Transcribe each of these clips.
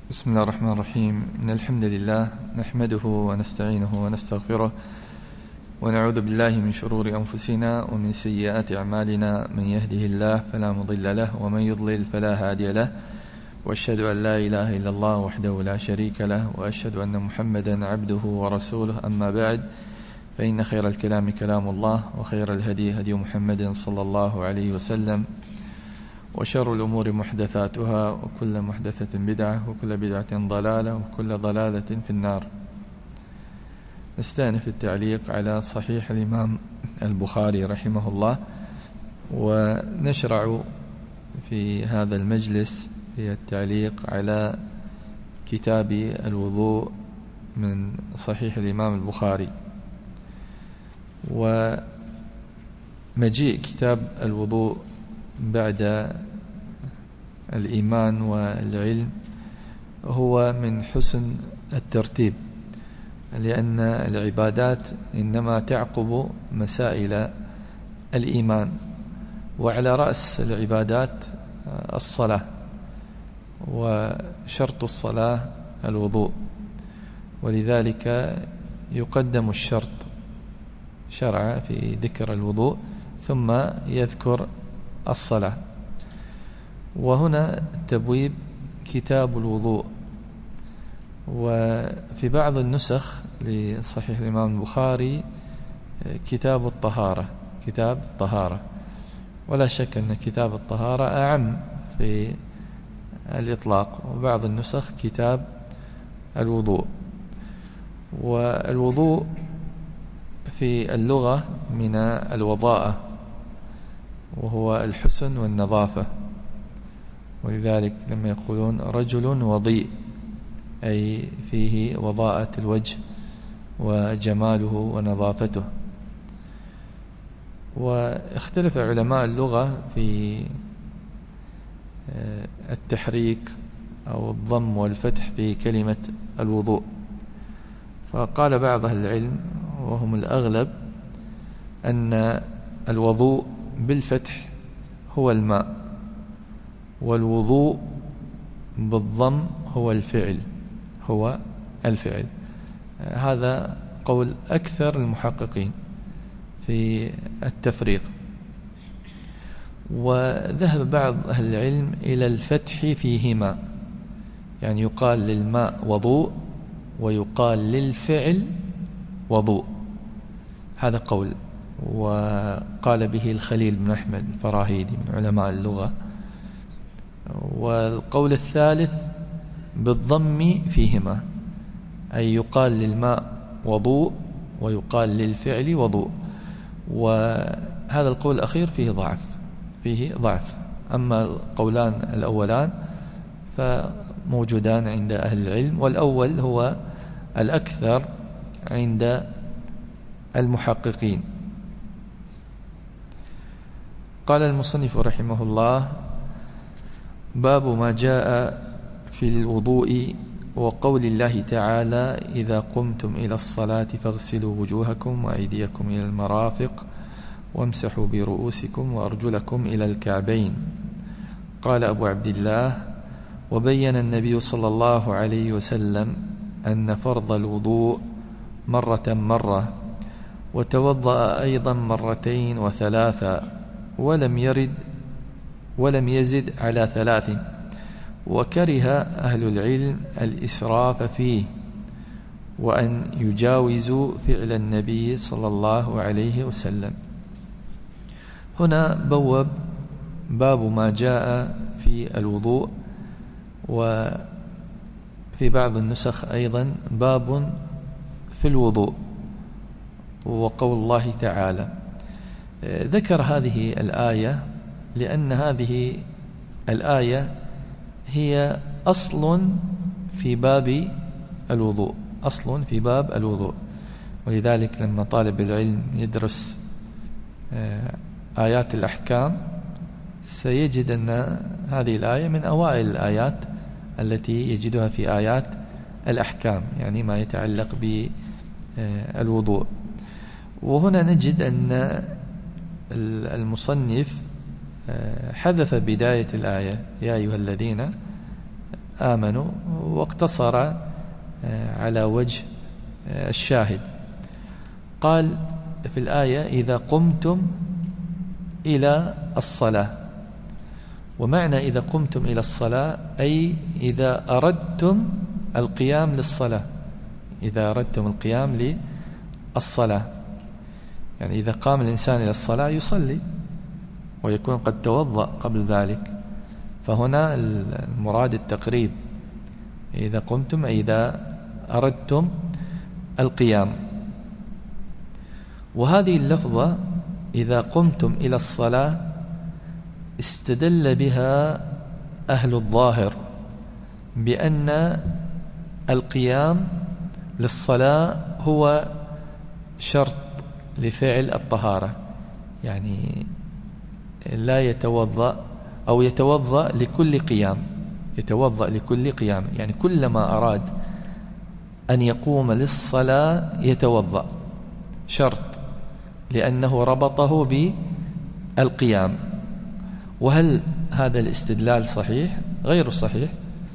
بسم الله الرحمن الرحيم. إن الحمد لله نحمده ونستعينه ونستغفره ونعوذ بالله من شرور أنفسنا ومن سيئات أعمالنا. من يهده الله فلا مضل له ومن يضلل فلا هادي له، وأشهد أن لا إله إلا الله وحده لا شريك له، وأشهد أن محمدا عبده ورسوله. أما بعد، فإن خير الكلام كلام الله، وخير الهدي هدي محمد صلى الله عليه وسلم، وشر الأمور محدثاتها، وكل محدثة بدعة، وكل بدعة ضلالة، وكل ضلالة في النار. نستأنف التعليق على صحيح الإمام البخاري رحمه الله، ونشرع في هذا المجلس في التعليق على كتاب الوضوء من صحيح الإمام البخاري. ومجيء كتاب الوضوء بعد الإيمان والعلم هو من حسن الترتيب، لأن العبادات إنما تعقب مسائل الإيمان، وعلى رأس العبادات الصلاة، وشرط الصلاة الوضوء، ولذلك يقدم الشرط شرع في ذكر الوضوء ثم يذكر الصلاة. وهنا تبويب كتاب الوضوء. وفي بعض النسخ لصحيح الإمام البخاري كتاب الطهارة، ولا شك أن كتاب الطهارة أعم في الإطلاق. وبعض النسخ كتاب الوضوء. والوضوء في اللغة من الوضاءة، وهو الحسن والنظافة، ولذلك لما يقولون رجل وضيء أي فيه وضاءة الوجه وجماله ونظافته. واختلف علماء اللغة في التحريك أو الضم والفتح في كلمة الوضوء. فقال بعض أهل العلم وهم الأغلب أن الوضوء بالفتح هو الماء، والوضوء بالضم هو الفعل. هذا قول أكثر المحققين في التفريق. وذهب بعض أهل العلم إلى الفتح فيهما، يعني يقال للماء وضوء ويقال للفعل وضوء. هذا قول، وقال به الخليل بن أحمد الفراهيدي من علماء اللغة. والقول الثالث بالضم فيهما، أي يقال للماء وضوء ويقال للفعل وضوء. وهذا القول الأخير فيه ضعف. أما القولان الأولان فموجودان عند أهل العلم، والأول هو الأكثر عند المحققين. قال المصنف رحمه الله: باب ما جاء في الوضوء وقول الله تعالى: إذا قمتم إلى الصلاة فاغسلوا وجوهكم وأيديكم إلى المرافق وامسحوا برؤوسكم وأرجلكم إلى الكعبين. قال أبو عبد الله: وبين النبي صلى الله عليه وسلم أن فرض الوضوء مرة، وتوضأ أيضا مرتين وثلاثا، ولم يزد على 3. وكره أهل العلم الإسراف فيه، وأن يجاوزوا فعل النبي صلى الله عليه وسلم. هنا بوب باب ما جاء في الوضوء، وفي بعض النسخ أيضا باب في الوضوء وقول الله تعالى. ذكر هذه الآية لأن هذه الآية هي أصل في باب الوضوء. ولذلك لما طالب العلم يدرس آيات الأحكام سيجد أن هذه الآية من أوائل الآيات التي يجدها في آيات الأحكام، يعني ما يتعلق بالوضوء. وهنا نجد أن المصنف حذف بداية الآية: يا أيها الذين آمنوا، واقتصر على وجه الشاهد. قال في الآية إذا قمتم إلى الصلاة، ومعنى إذا قمتم إلى الصلاة أي إذا أردتم القيام للصلاة، إذا أردتم القيام للصلاة، يعني إذا قام الإنسان إلى الصلاة يصلي ويكون قد توضأ قبل ذلك، فهنا المراد التقريب، إذا قمتم أي إذا أردتم القيام. وهذه اللفظة إذا قمتم إلى الصلاة استدل بها أهل الظاهر بأن القيام للصلاة هو شرط لفعل الطهارة، يعني لا يتوضأ أو يتوضأ لكل قيام، يتوضأ لكل قيام، يعني كلما أراد أن يقوم للصلاة يتوضأ، شرط، لأنه ربطه بالقيام. وهل هذا الاستدلال صحيح؟ غير صحيح.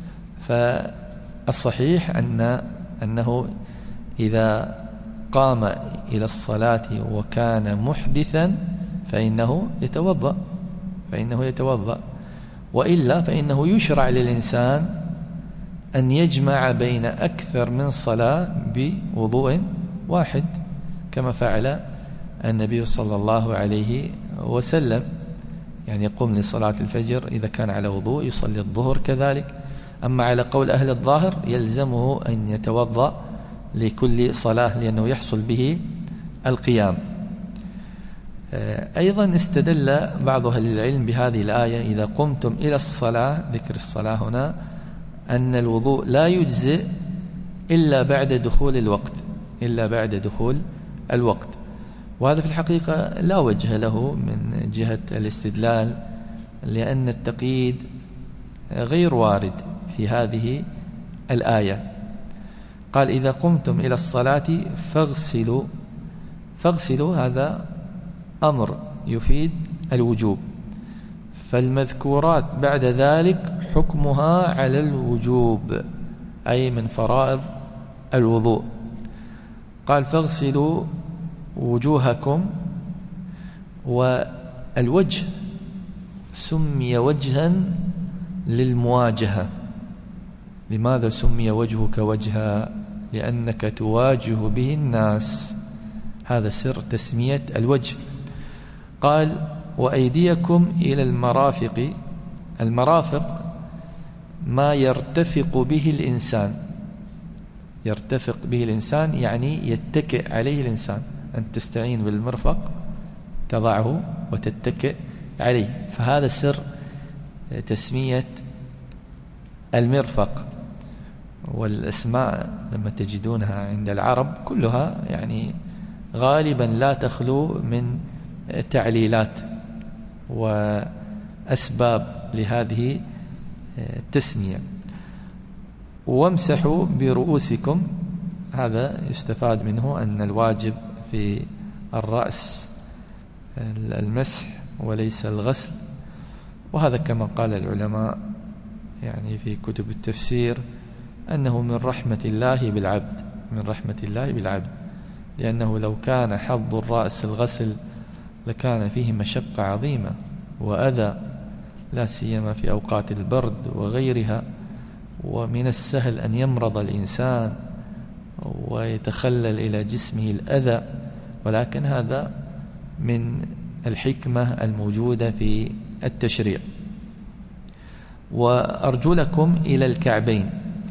فالصحيح أنه إذا قام إلى الصلاة وكان محدثا فإنه يتوضأ، وإلا فإنه يشرع للإنسان أن يجمع بين أكثر من صلاة بوضوء واحد، كما فعل النبي صلى الله عليه وسلم، يعني يقوم لصلاة الفجر إذا كان على وضوء يصلي الظهر كذلك. أما على قول أهل الظاهر يلزمه أن يتوضأ لكل صلاة لأنه يحصل به القيام. أيضا استدل بعض أهل العلم بهذه الآية إذا قمتم إلى الصلاة، ذكر الصلاة هنا، أن الوضوء لا يجزئ إلا بعد دخول الوقت، وهذا في الحقيقة لا وجه له من جهة الاستدلال، لأن التقييد غير وارد في هذه الآية. قال إذا قمتم إلى الصلاة فاغسلوا، هذا أمر يفيد الوجوب، فالمذكورات بعد ذلك حكمها على الوجوب، أي من فرائض الوضوء. قال فاغسلوا وجوهكم، والوجه سمي وجها للمواجهة. لماذا سمي وجهك وجها؟ لأنك تواجه به الناس، هذا سر تسمية الوجه. قال وأيديكم إلى المرافق، المرافق ما يرتفق به الإنسان، يعني يتكئ عليه الإنسان، أن تستعين بالمرفق تضعه وتتكئ عليه، فهذا سر تسمية المرفق. والأسماء لما تجدونها عند العرب كلها يعني غالبا لا تخلو من تعليلات وأسباب لهذه التسمية. وامسحوا برؤوسكم، هذا يستفاد منه أن الواجب في الرأس المسح وليس الغسل، وهذا كما قال العلماء يعني في كتب التفسير أنه من رحمة الله بالعبد، لأنه لو كان حظ الرأس الغسل لكان فيه مشقة عظيمة وأذى، لا سيما في أوقات البرد وغيرها، ومن السهل أن يمرض الإنسان ويتخلل إلى جسمه الأذى، ولكن هذا من الحكمة الموجودة في التشريع. وأرجلكم إلى الكعبين،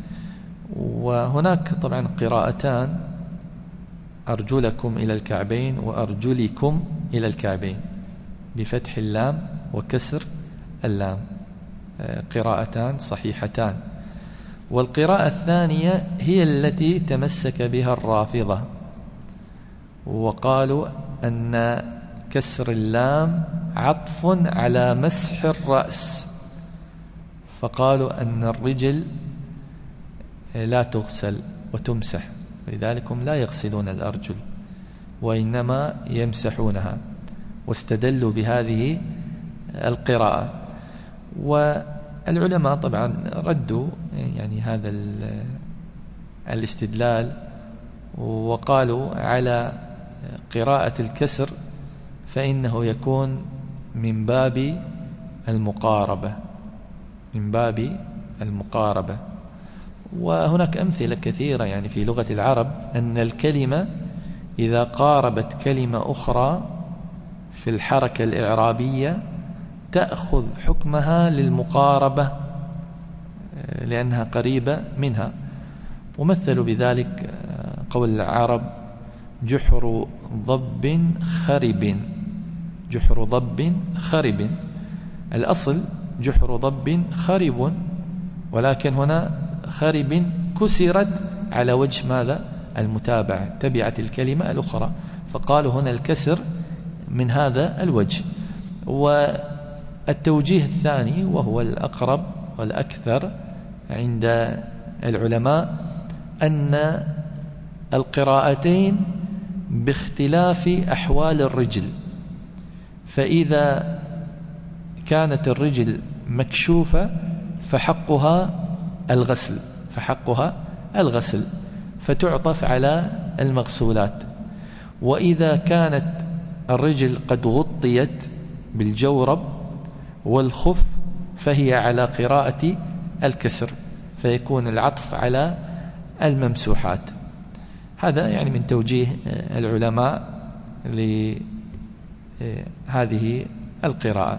وهناك طبعا قراءتان، أرجلكم إلى الكعبين وأرجلكم إلى الكعبين، بفتح اللام وكسر اللام، قراءتان صحيحتان. والقراءة الثانية هي التي تمسك بها الرافضة، وقالوا أن كسر اللام عطف على مسح الرأس، فقالوا أن الرجل لا تغسل وتمسح، لذلك هم لا يغسلون الأرجل وإنما يمسحونها، واستدلوا بهذه القراءة. والعلماء طبعا ردوا يعني هذا الاستدلال، وقالوا على قراءة الكسر فإنه يكون من باب المقاربة، من باب المقاربة. وهناك أمثلة كثيرة يعني في لغة العرب أن الكلمة إذا قاربت كلمة أخرى في الحركة الإعرابية تأخذ حكمها للمقاربة لأنها قريبة منها. ومثلوا بذلك قول العرب جحر ضب خرب، جحر ضب خرب، الأصل جحر ضب خرب، ولكن هنا خرب كسرت على وجه ماذا؟ المتابعة، تبعت الكلمة الأخرى، فقالوا هنا الكسر من هذا الوجه. والتوجيه الثاني وهو الأقرب والأكثر عند العلماء أن القراءتين باختلاف أحوال الرجل، فإذا كانت الرجل مكشوفة فحقها الغسل، فحقها الغسل، فتعطف على المغسولات. وإذا كانت الرجل قد غطيت بالجورب والخف فهي على قراءة الكسر، فيكون العطف على الممسوحات. هذا يعني من توجيه العلماء لهذه القراءة.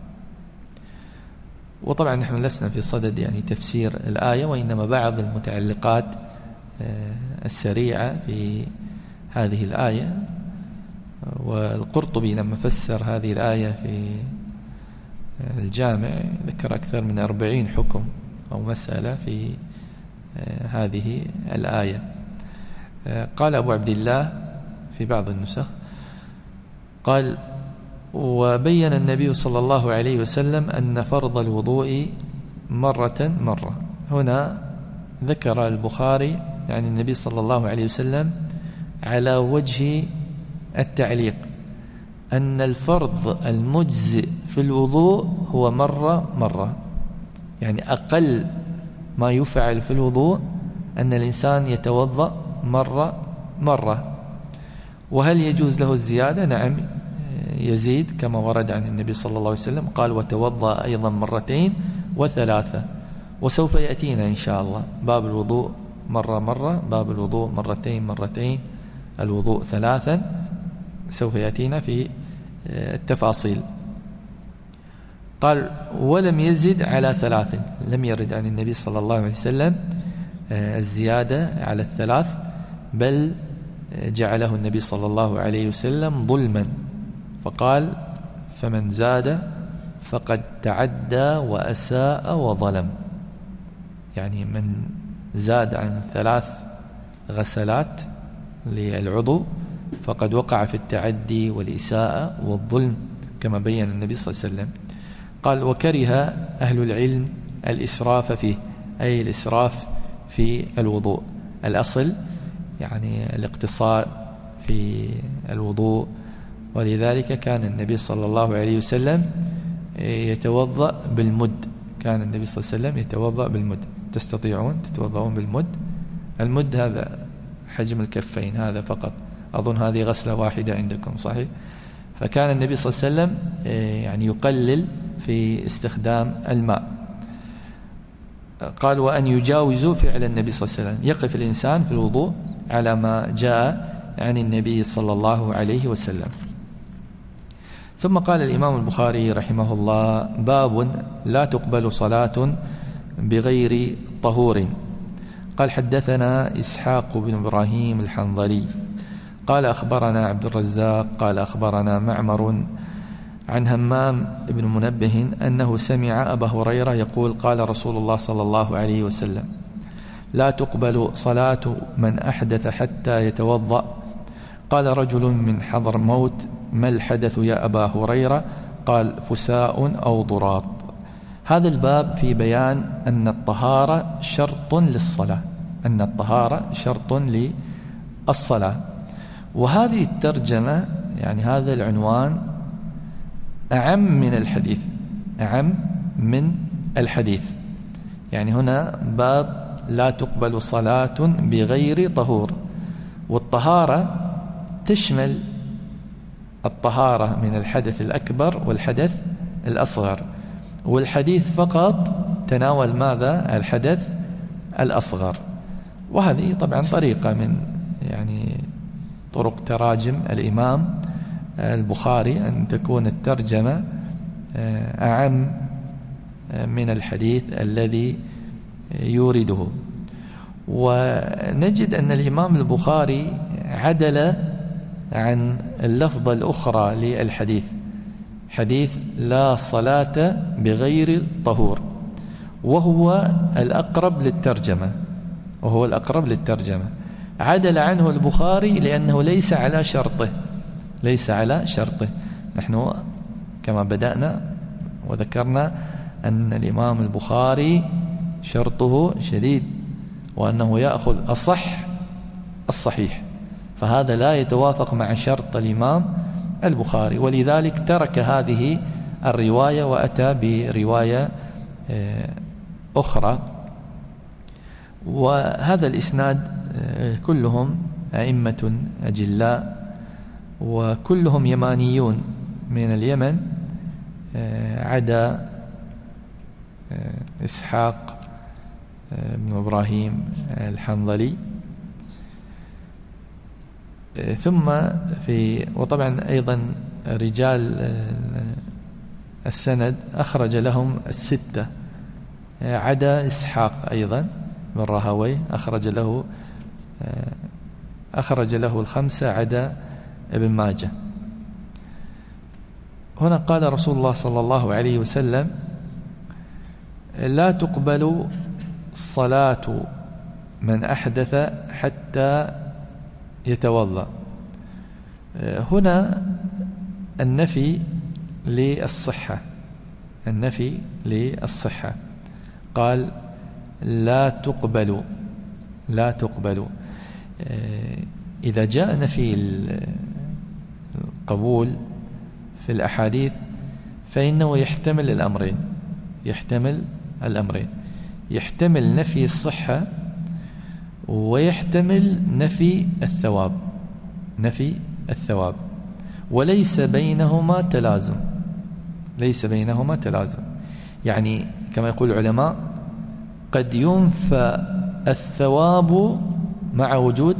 وطبعا نحن لسنا في صدد يعني تفسير الآية، وإنما بعض المتعلقات السريعة في هذه الآية. والقرطبي لما فسر هذه الآية في الجامع ذكر أكثر من 40 حكم أو مسألة في هذه الآية. قال أبو عبد الله في بعض النسخ قال: وبين النبي صلى الله عليه وسلم أن فرض الوضوء مرة. هنا ذكر البخاري يعني النبي صلى الله عليه وسلم على وجه التعليق أن الفرض المجزئ في الوضوء هو مرة، يعني أقل ما يفعل في الوضوء أن الإنسان يتوضأ مرة. وهل يجوز له الزيادة؟ نعم يزيد كما ورد عن النبي صلى الله عليه وسلم، قال: وتوضأ أيضا 2 و3. وسوف يأتينا إن شاء الله باب الوضوء مرة، باب الوضوء 2 الوضوء 3، سوف يأتينا في التفاصيل. قال: ولم يزد على 3، لم يرد عن النبي صلى الله عليه وسلم الزيادة على 3، بل جعله النبي صلى الله عليه وسلم ظلما، فقال: فمن زاد فقد تعدى وأساء وظلم. يعني من زاد عن 3 غسلات للعضو فقد وقع في التعدي والإساءة والظلم كما بين النبي صلى الله عليه وسلم. قال: وكره أهل العلم الإسراف فيه، أي الإسراف في الوضوء. الأصل يعني الاقتصاد في الوضوء، ولذلك كان النبي صلى الله عليه وسلم يتوضأ بالمد، كان النبي صلى الله عليه وسلم يتوضأ بالمد. تستطيعون تتوضؤون بالمد؟ المد هذا حجم الكفين هذا فقط، أظن هذه غسلة واحدة عندكم صحيح؟ فكان النبي صلى الله عليه وسلم يعني يقلل في استخدام الماء. قال: وأن يجاوزوا فعل النبي صلى الله عليه وسلم، يقف الإنسان في الوضوء على ما جاء عن النبي صلى الله عليه وسلم. ثم قال الإمام البخاري رحمه الله: باب لا تقبل صلاة بغير طهور. قال: حدثنا إسحاق بن إبراهيم الحنظلي قال: أخبرنا عبد الرزاق قال: أخبرنا معمر عن همام بن منبه أنه سمع أبا هريرة يقول: قال رسول الله صلى الله عليه وسلم: لا تقبل صلاة من أحدث حتى يتوضأ. قال رجل من حضرموت: ما الحدث يا أبا هريرة؟ قال: فساء أو ضراط. هذا الباب في بيان أن الطهارة شرط للصلاة، أن الطهارة شرط للصلاة. وهذه الترجمة يعني هذا العنوان أعم من الحديث، أعم من الحديث. يعني هنا باب لا تقبل صلاة بغير طهور، والطهارة تشمل الطهارة من الحدث الأكبر والحدث الأصغر، والحديث فقط تناول ماذا؟ الحدث الأصغر. وهذه طبعا طريقة من يعني طرق تراجم الإمام البخاري أن تكون الترجمة أعم من الحديث الذي يورده. ونجد أن الإمام البخاري عدل عن اللفظة الأخرى للحديث، حديث لا صلاة بغير طهور، وهو الأقرب للترجمة، عدل عنه البخاري لأنه ليس على شرطه. نحن كما بدأنا وذكرنا أن الإمام البخاري شرطه شديد، وأنه يأخذ أصح الصحيح، فهذا لا يتوافق مع شرط الإمام البخاري، ولذلك ترك هذه الرواية وأتى برواية أخرى. وهذا الإسناد كلهم أئمة أجلاء، وكلهم يمانيون من اليمن عدا إسحاق بن إبراهيم الحنظلي. ثم وطبعا أيضا رجال السند أخرج لهم الستة عدا إسحاق أيضا بن راهويه، أخرج له الخمسة عدا ابن ماجه. هنا قال رسول الله صلى الله عليه وسلم: لا تقبل صلاة من أحدث حتى يتوضأ. هنا النفي للصحة، قال لا تقبل. إذا جاء نفي القبول في الأحاديث فإنه يحتمل الأمرين، يحتمل نفي الصحة ويحتمل نفي الثواب، وليس بينهما تلازم. يعني كما يقول العلماء قد ينفى الثواب مع وجود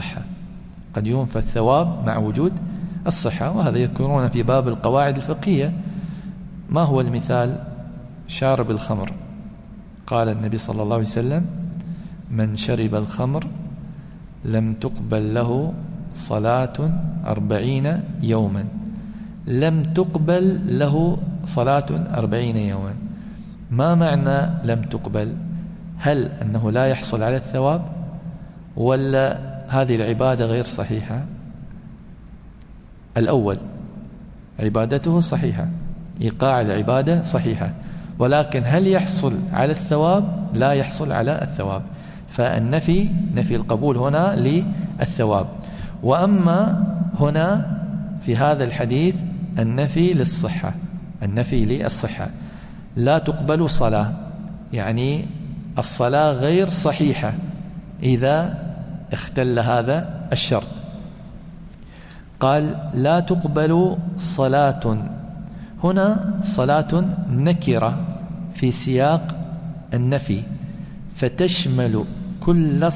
الصحة، وهذا يذكرون في باب القواعد الفقهية. ما هو المثال؟ شارب الخمر، قال النبي صلى الله عليه وسلم: من شرب الخمر لم تقبل له صلاة 40 يوما. لم تقبل له صلاة 40 يوما. ما معنى لم تقبل؟ هل أنه لا يحصل على الثواب، ولا هذه العبادة غير صحيحة؟ الأول، عبادته صحيحة، إيقاع العبادة صحيحة، ولكن هل يحصل على الثواب؟ لا يحصل على الثواب. فالنفي نفي القبول هنا للثواب. وأما هنا في هذا الحديث النفي للصحة، لا تقبل صلاة، يعني الصلاة غير صحيحة إذا اختل هذا الشرط. قال لا تقبل صلاة، هنا صلاة نكرة في سياق النفي، فتشمل كل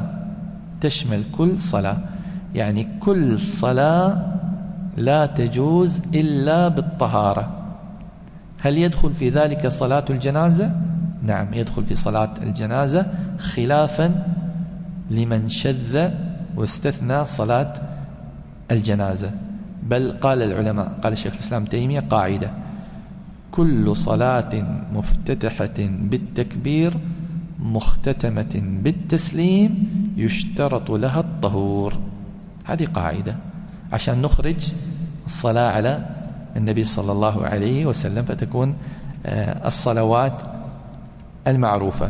صلاة، يعني كل صلاة لا تجوز إلا بالطهارة. هل يدخل في ذلك صلاة الجنازة؟ نعم، يدخل في صلاة الجنازة، خلافا لمن شذ واستثنى صلاة الجنازة. بل قال العلماء، قال الشيخ الإسلام تيمية قاعدة: كل صلاة مفتتحة بالتكبير مختتمة بالتسليم يشترط لها الطهور. هذه قاعدة عشان نخرج الصلاة على النبي صلى الله عليه وسلم، فتكون الصلوات المعروفة.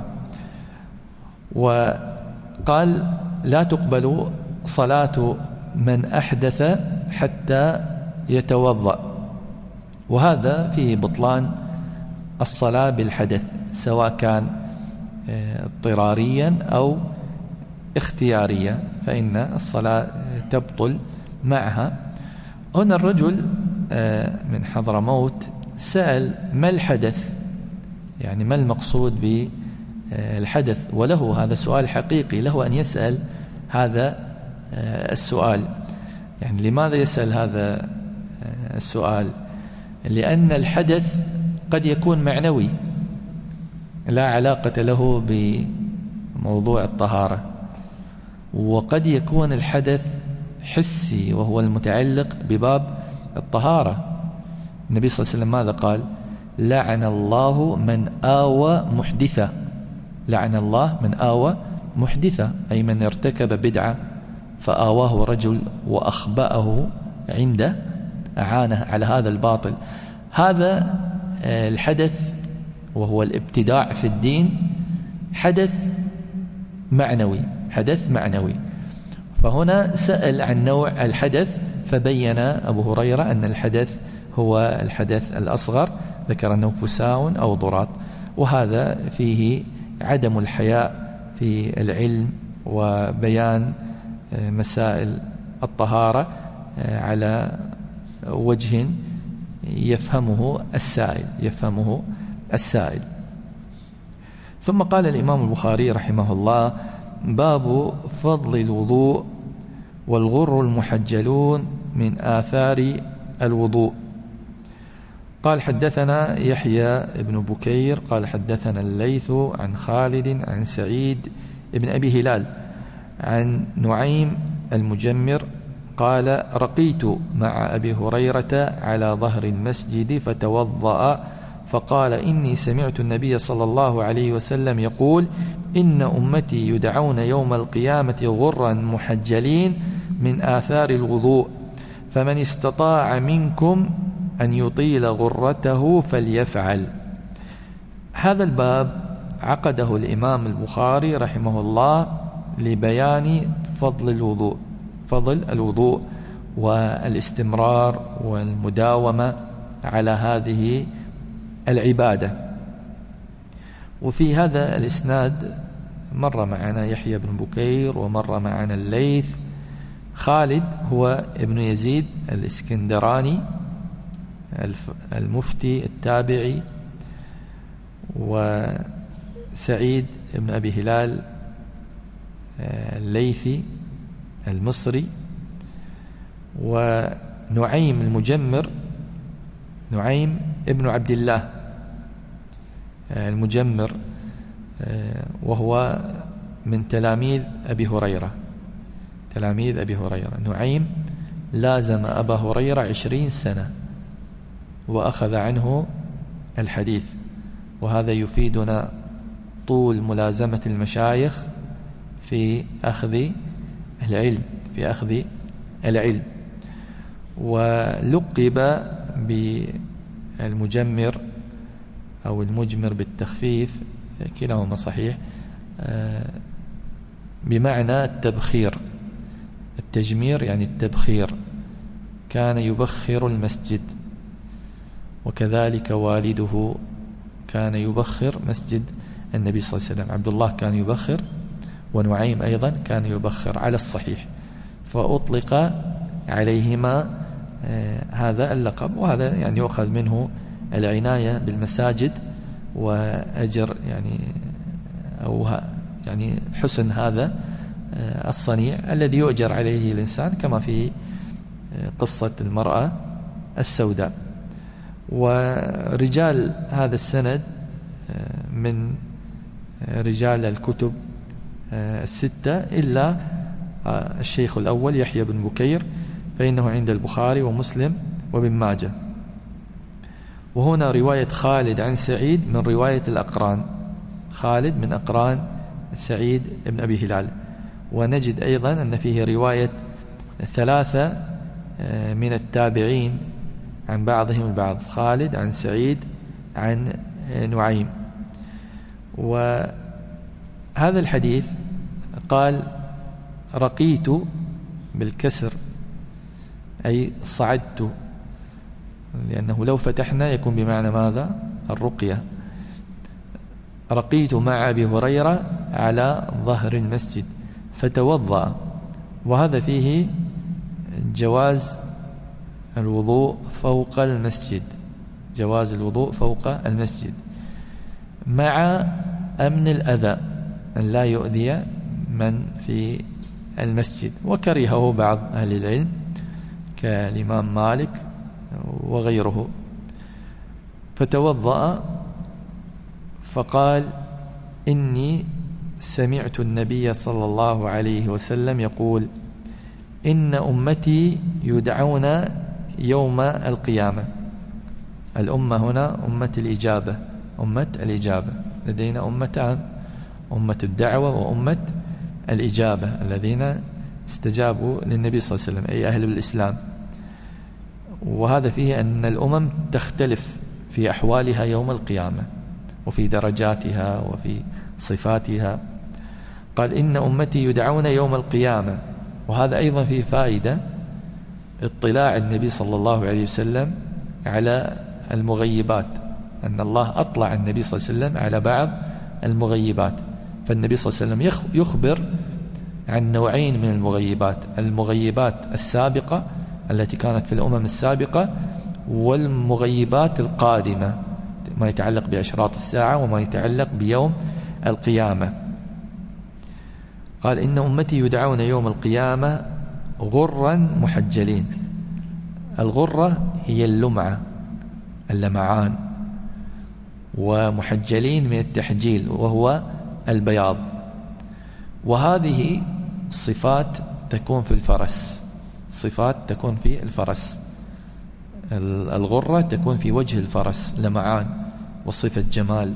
وقال لا تقبل صلاة من أحدث حتى يتوضأ، وهذا فيه بطلان الصلاة بالحدث، سواء كان اضطراريا أو اختياريا، فإن الصلاة تبطل معها. هنا الرجل من حضرموت سأل ما الحدث، يعني ما المقصود بالحدث، وله هذا سؤال حقيقي، له أن يسأل هذا السؤال. يعني لماذا يسأل هذا السؤال؟ لأن الحدث قد يكون معنوي لا علاقة له بموضوع الطهارة، وقد يكون الحدث حسي وهو المتعلق بباب الطهارة. النبي صلى الله عليه وسلم ماذا قال؟ لعن الله من آوى محدثا. لعن الله من آوى محدثا، أي من ارتكب بدعة فآواه رجل وأخبأه عنده، أعانه على هذا الباطل. هذا الحدث وهو الابتداع في الدين حدث معنوي، حدث معنوي. فهنا سأل عن نوع الحدث، فبين أبو هريرة أن الحدث هو الحدث الأصغر، ذكر أنه فساء أو ضراط، وهذا فيه عدم الحياء في العلم وبيان مسائل الطهارة على وجه يفهمه السائل. ثم قال الإمام البخاري رحمه الله: باب فضل الوضوء والغر المحجلون من آثار الوضوء. قال: حدثنا يحيى بن بكير قال حدثنا الليث عن خالد عن سعيد بن أبي هلال عن نعيم المجمر قال: رقيت مع أبي هريرة على ظهر المسجد فتوضأ فقال: إني سمعت النبي صلى الله عليه وسلم يقول: إن أمتي يدعون يوم القيامة غرا محجلين من آثار الوضوء، فمن استطاع منكم أن يطيل غرته فليفعل. هذا الباب عقده الإمام البخاري رحمه الله لبيان فضل الوضوء والاستمرار والمداومة على هذه العبادة. وفي هذا الإسناد مر معنا يحيى بن بكير ومر معنا الليث. خالد هو ابن يزيد الإسكندراني المفتي التابعي، وسعيد بن أبي هلال الليثي المصري، ونعيم المجمر نعيم ابن عبد الله المجمر، وهو من تلاميذ أبي هريرة. نعيم لازم أبا هريرة 20 سنة وأخذ عنه الحديث، وهذا يفيدنا طول ملازمة المشايخ في أخذ العلم. ولقب بالمجمر أو المجمر بالتخفيف، كلاهما صحيح، بمعنى التبخير. التجمير يعني التبخير، كان يبخر المسجد، وكذلك والده كان يبخر مسجد النبي صلى الله عليه وسلم. عبد الله كان يبخر، ونعيم أيضا كان يبخر على الصحيح، فأطلق عليهما هذا اللقب. وهذا يعني يؤخذ منه العناية بالمساجد وأجر يعني حسن هذا الصنيع الذي يؤجر عليه الإنسان، كما في قصة المرأة السوداء. ورجال هذا السند من رجال الكتب الستة إلا الشيخ الأول يحيى بن بكير، فإنه عند البخاري ومسلم وابن ماجه. وهنا رواية خالد عن سعيد من رواية الأقران، خالد من أقران سعيد بن أبي هلال. ونجد أيضا أن فيه رواية 3 من التابعين عن بعضهم البعض، خالد عن سعيد عن نعيم. وهذا الحديث قال: رقيت بالكسر أي صعدت، لأنه لو فتحنا يكون بمعنى ماذا؟ الرقية: رقيت مع أبي هريرة على ظهر المسجد فتوضأ. وهذا فيه جواز الوضوء فوق المسجد، جواز الوضوء فوق المسجد مع أمن الأذى، أن لا يؤذي من في المسجد. وكرهه بعض أهل العلم كالإمام مالك وغيره. فتوضأ فقال: إني سمعت النبي صلى الله عليه وسلم يقول: إن أمتي يدعون يوم القيامة. الأمة هنا أمة الإجابة، أمة الإجابة. لدينا أمتان: أمة الدعوة وأمة الإجابة، الذين استجابوا للنبي صلى الله عليه وسلم، أي أهل الإسلام. وهذا فيه أن الأمم تختلف في أحوالها يوم القيامة وفي درجاتها وفي صفاتها. قال: إن أمتي يدعون يوم القيامة. وهذا أيضا فيه فائدة: اطلاع النبي صلى الله عليه وسلم على المغيبات، أن الله أطلع النبي صلى الله عليه وسلم على بعض المغيبات. فالنبي صلى الله عليه وسلم يخبر عن نوعين من المغيبات: المغيبات السابقة التي كانت في الأمم السابقة، والمغيبات القادمة، ما يتعلق بأشراط الساعة وما يتعلق بيوم القيامة. قال: إن أمتي يدعون يوم القيامة غرا محجلين. الغرة هي اللمعة، اللمعان، ومحجلين من التحجيل وهو البياض. وهذه صفات تكون في الفرس، صفات تكون في الفرس. الغرة تكون في وجه الفرس، لمعان وصفة جمال.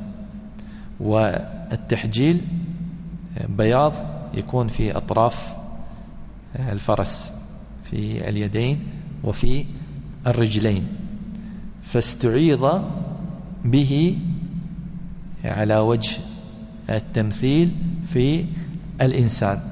والتحجيل بياض يكون في أطراف الفرس، في اليدين وفي الرجلين. فاستعيض به على وجه التمثيل في الإنسان.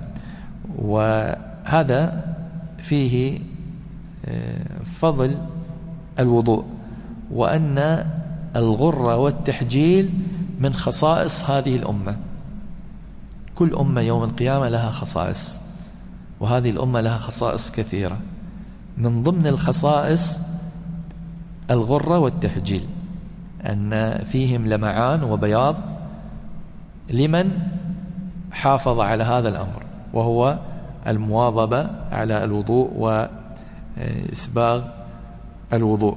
وهذا فيه فضل الوضوء، وأن الغرة والتحجيل من خصائص هذه الأمة. كل أمة يوم القيامة لها خصائص، وهذه الأمة لها خصائص كثيرة. من ضمن الخصائص الغرة والتحجيل، أن فيهم لمعان وبياض لمن حافظ على هذا الأمر، وهو المواظبة على الوضوء وإسباغ الوضوء.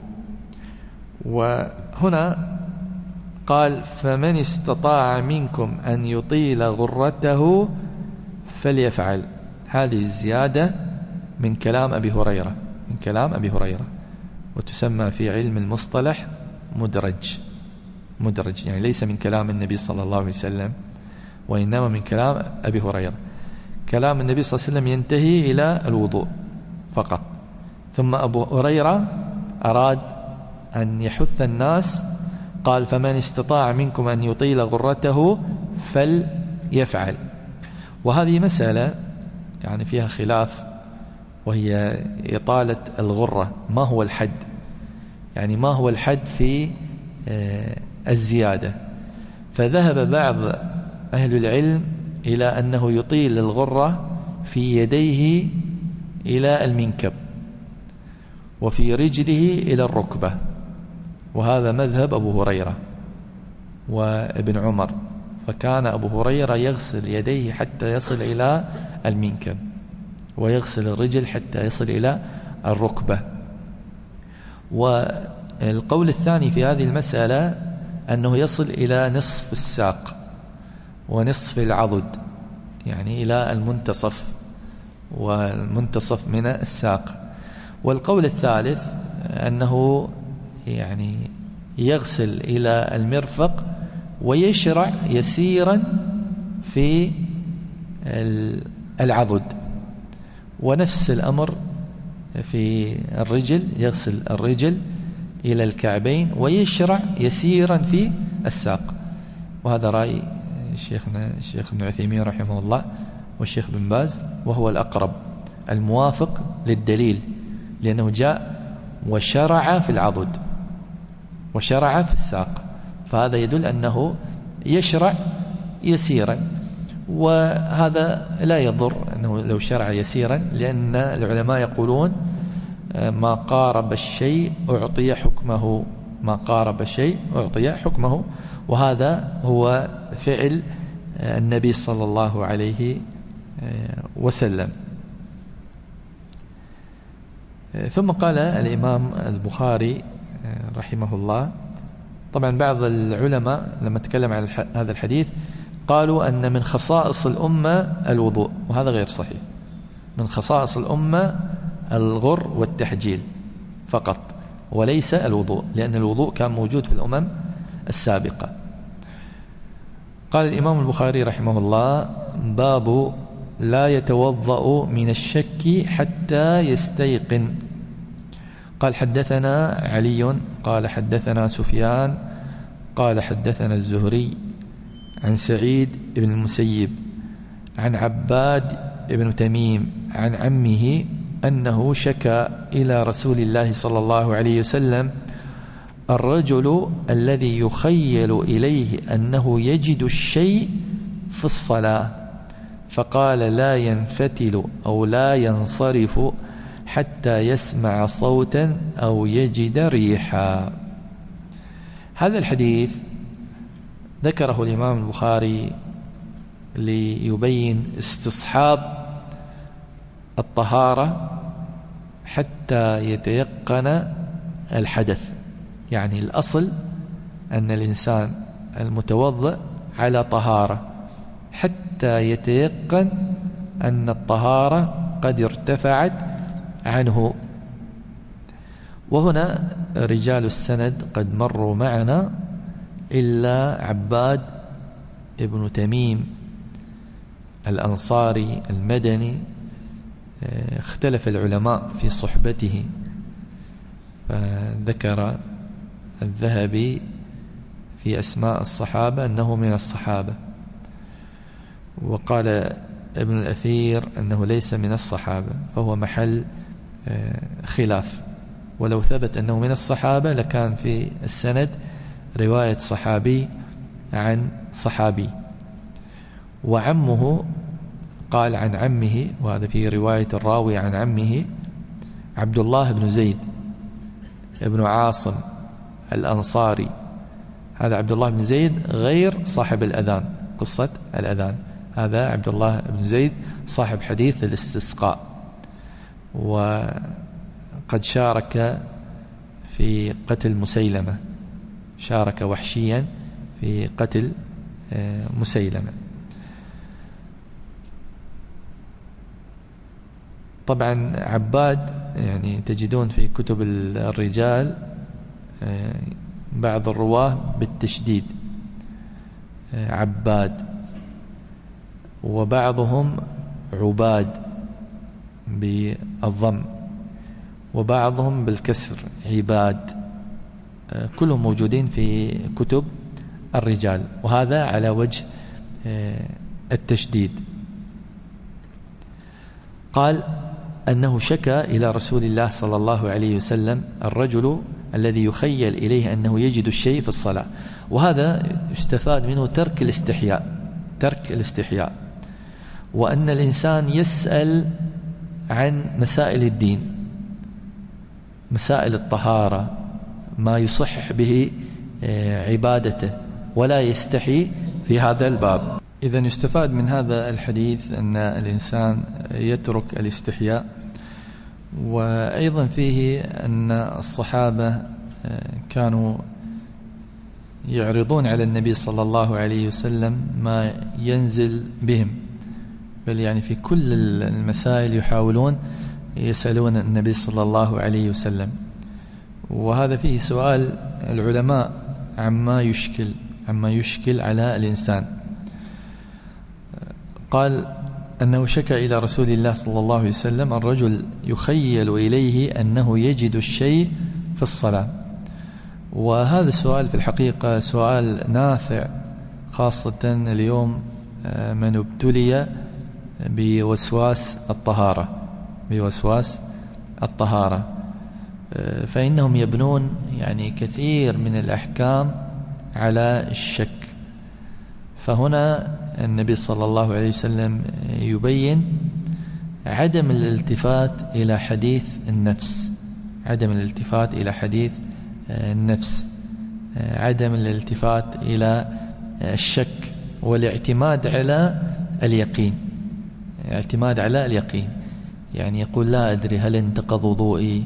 وهنا قال: فمن استطاع منكم أن يطيل غرته فليفعل. هذه الزيادة من كلام أبي هريرة، من كلام أبي هريرة، وتسمى في علم المصطلح مدرج. مدرج يعني ليس من كلام النبي صلى الله عليه وسلم، وإنما من كلام أبي هريرة. كلام النبي صلى الله عليه وسلم ينتهي إلى الوضوء فقط، ثم أبو هريرة أراد أن يحث الناس، قال: فمن استطاع منكم أن يطيل غرته فليفعل. وهذه مسألة يعني فيها خلاف، وهي إطالة الغرة. ما هو الحد؟ يعني ما هو الحد في الزيادة؟ فذهب بعض أهل العلم إلى أنه يطيل الغرة في يديه إلى المنكب، وفي رجله إلى الركبة. وهذا مذهب أبو هريرة وابن عمر. فكان أبو هريرة يغسل يديه حتى يصل إلى المنكب، ويغسل الرجل حتى يصل إلى الركبة. والقول الثاني في هذه المسألة أنه يصل إلى نصف الساق ونصف العضد، يعني إلى المنتصف، والمنتصف من الساق. والقول الثالث أنه يعني يغسل إلى المرفق ويشرع يسيرا في العضد. ونفس الأمر في الرجل، يغسل الرجل إلى الكعبين ويشرع يسيرا في الساق. وهذا رأي شيخنا الشيخ ابن عثيمين رحمه الله والشيخ بن باز، وهو الأقرب الموافق للدليل، لأنه جاء وشرع في العضد وشرع في الساق، فهذا يدل أنه يشرع يسيرا، وهذا لا يضر أنه لو شرع يسيرا، لأن العلماء يقولون ما قارب الشيء أعطي حكمه، ما قارب الشيء أعطي حكمه، وهذا هو فعل النبي صلى الله عليه وسلم. ثم قال الإمام البخاري رحمه الله، طبعا بعض العلماء لما تكلم عن هذا الحديث قالوا أن من خصائص الأمة الوضوء، وهذا غير صحيح. من خصائص الأمة الغر والتحجيل فقط، وليس الوضوء، لأن الوضوء كان موجود في الأمم السابقة. قال الإمام البخاري رحمه الله: باب لا يتوضأ من الشك حتى يستيقن. قال: حدثنا علي قال حدثنا سفيان قال حدثنا الزهري عن سعيد بن المسيب عن عباد بن تميم عن عمه أنه شكى إلى رسول الله صلى الله عليه وسلم الرجل الذي يخيل إليه أنه يجد الشيء في الصلاة، فقال: لا ينفتل أو لا ينصرف حتى يسمع صوتا أو يجد ريحا. هذا الحديث ذكره الإمام البخاري ليبين استصحاب الطهارة حتى يتيقن الحدث. يعني الأصل أن الإنسان المتوضئ على طهارة حتى يتيقن أن الطهارة قد ارتفعت عنه. وهنا رجال السند قد مروا معنا إلا عباد ابن تميم الأنصاري المدني، اختلف العلماء في صحبته، فذكر الذهبي في أسماء الصحابة أنه من الصحابة، وقال ابن الأثير أنه ليس من الصحابة، فهو محل خلاف. ولو ثبت أنه من الصحابة لكان في السند رواية صحابي عن صحابي. وعمه قال عن عمه، وهذا في رواية الراوي عن عمه، عبد الله بن زيد ابن عاصم الأنصاري. هذا عبد الله بن زيد غير صاحب الأذان، قصة الأذان، هذا عبد الله بن زيد صاحب حديث الاستسقاء، وقد شارك في قتل مسيلمة، شارك وحشيا في قتل مسيلمة. طبعا عباد يعني تجدون في كتب الرجال بعض الرواه بالتشديد عباد، وبعضهم عباد بالضم، وبعضهم بالكسر عباد، كلهم موجودين في كتب الرجال، وهذا على وجه التشديد. قال أنه شكى إلى رسول الله صلى الله عليه وسلم الرجل الذي يخيل إليه أنه يجد الشيء في الصلاة، وهذا يستفاد منه ترك الاستحياء، وأن الإنسان يسأل عن مسائل الدين، مسائل الطهارة، ما يصحح به عبادته، ولا يستحي في هذا الباب. إذن يستفاد من هذا الحديث أن الإنسان يترك الاستحياء. وأيضا فيه أن الصحابة كانوا يعرضون على النبي صلى الله عليه وسلم ما ينزل بهم، بل يعني في كل المسائل يحاولون يسألون النبي صلى الله عليه وسلم. وهذا فيه سؤال العلماء عما يشكل على الإنسان. قال أنه شكى إلى رسول الله صلى الله عليه وسلم الرجل يخيل إليه أنه يجد الشيء في الصلاة. وهذا السؤال في الحقيقة سؤال نافع، خاصة اليوم من ابتلي بوسواس الطهارة، فإنهم يبنون يعني كثير من الأحكام على الشك. فهنا النبي صلى الله عليه وسلم يبين عدم الالتفات إلى حديث النفس، عدم الالتفات إلى حديث النفس، عدم الالتفات إلى الشك، والاعتماد على اليقين، اعتماد على اليقين. يعني يقول لا أدري هل انتقض وضوئي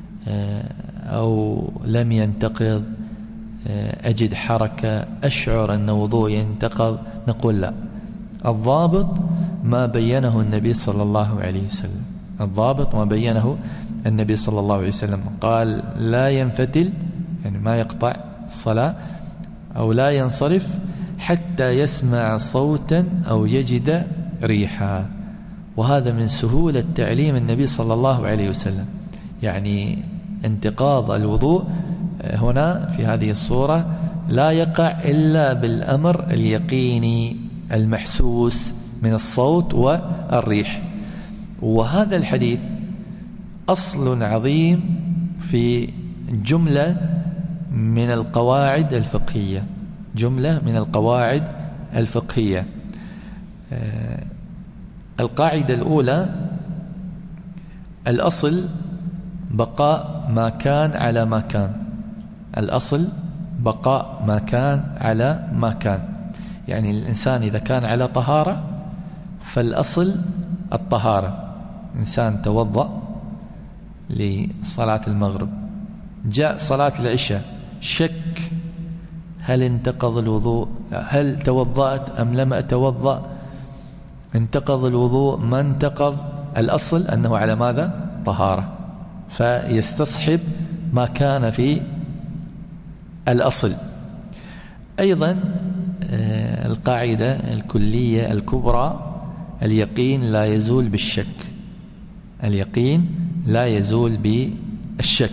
أو لم ينتقض، أجد حركة أشعر أن وضوئي انتقض، نقول لا، الضابط ما بينه النبي صلى الله عليه وسلم، الضابط ما بينه النبي صلى الله عليه وسلم. قال لا ينفتل، يعني ما يقطع الصلاة أو لا ينصرف حتى يسمع صوتا أو يجد ريحا. وهذا من سهولة تعليم النبي صلى الله عليه وسلم. يعني انتقاض الوضوء هنا في هذه الصورة لا يقع إلا بالأمر اليقيني المحسوس من الصوت والريح. وهذا الحديث أصل عظيم في جملة من القواعد الفقهية، جملة من القواعد الفقهية. القاعدة الأولى: الأصل بقاء ما كان على ما كان، الأصل بقاء ما كان على ما كان. يعني الإنسان إذا كان على طهارة فالأصل الطهارة. إنسان توضأ لصلاة المغرب، جاء صلاة العشاء، شك هل انتقض الوضوء، هل توضأت أم لم أتوضأ، انتقض الوضوء ما انتقض، الأصل أنه على ماذا؟ طهارة، فيستصحب ما كان في الأصل. أيضا القاعدة الكلية الكبرى: اليقين لا يزول بالشك، اليقين لا يزول بالشك.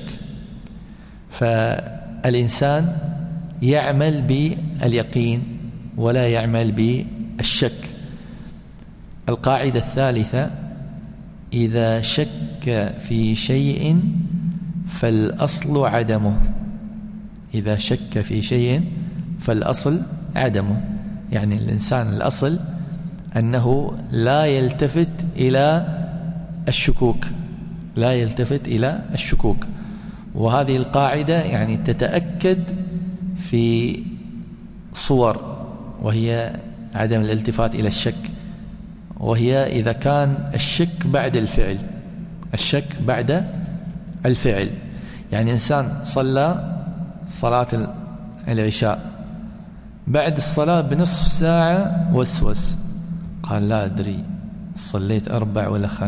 فالإنسان يعمل باليقين ولا يعمل بالشك. القاعدة الثالثة: إذا شك في شيء فالأصل عدمه، إذا شك في شيء فالأصل عدمه. يعني الإنسان الأصل أنه لا يلتفت إلى الشكوك، لا يلتفت إلى الشكوك. وهذه القاعدة يعني تتأكد في صور، وهي عدم الالتفات إلى الشك، وهي إذا كان الشك بعد الفعل، الشك بعد الفعل. يعني إنسان صلى صلاة العشاء، بعد الصلاة بنصف ساعة وسوس، قال لا أدري صليت 4 ولا 5،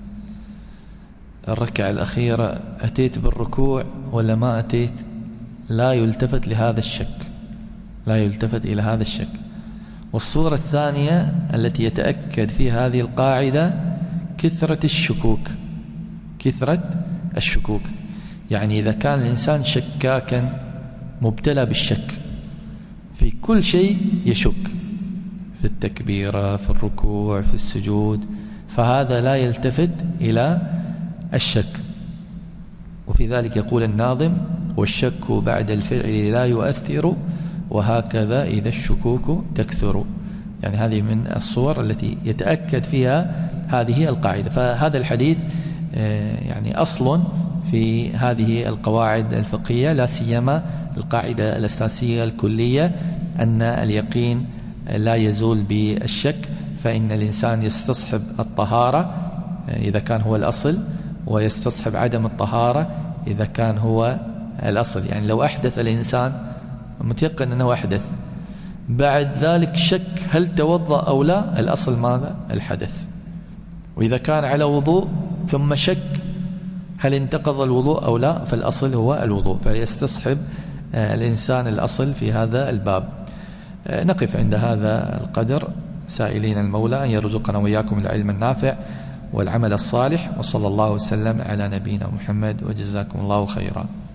الركعة الأخيرة أتيت بالركوع ولا ما أتيت. لا يلتفت لهذا الشك، لا يلتفت إلى هذا الشك. والصورة الثانية التي يتأكد فيها هذه القاعدة: كثرة الشكوك، كثرة الشكوك. يعني إذا كان الإنسان شكاكا مبتلى بالشك في كل شيء، يشك في التكبيرة، في الركوع، في السجود، فهذا لا يلتفت إلى الشك. وفي ذلك يقول الناظم: والشك بعد الفعل لا يؤثر، وهكذا إذا الشكوك تكثر. يعني هذه من الصور التي يتأكد فيها هذه القاعدة. فهذا الحديث يعني أصل في هذه القواعد الفقهية، لا سيما القاعدة الأساسية الكلية أن اليقين لا يزول بالشك. فإن الإنسان يستصحب الطهارة إذا كان هو الأصل، ويستصحب عدم الطهارة إذا كان هو الأصل. يعني لو أحدث الإنسان متيقن أنه أحدث، بعد ذلك شك هل توضأ أو لا، الأصل ماذا؟ الحدث. وإذا كان على وضوء ثم شك هل انتقض الوضوء أو لا، فالأصل هو الوضوء، فيستصحب الإنسان الأصل في هذا الباب. نقف عند هذا القدر، سائلين المولى أن يرزقنا وإياكم العلم النافع والعمل الصالح، وصلى الله وسلم على نبينا محمد، وجزاكم الله خيرا.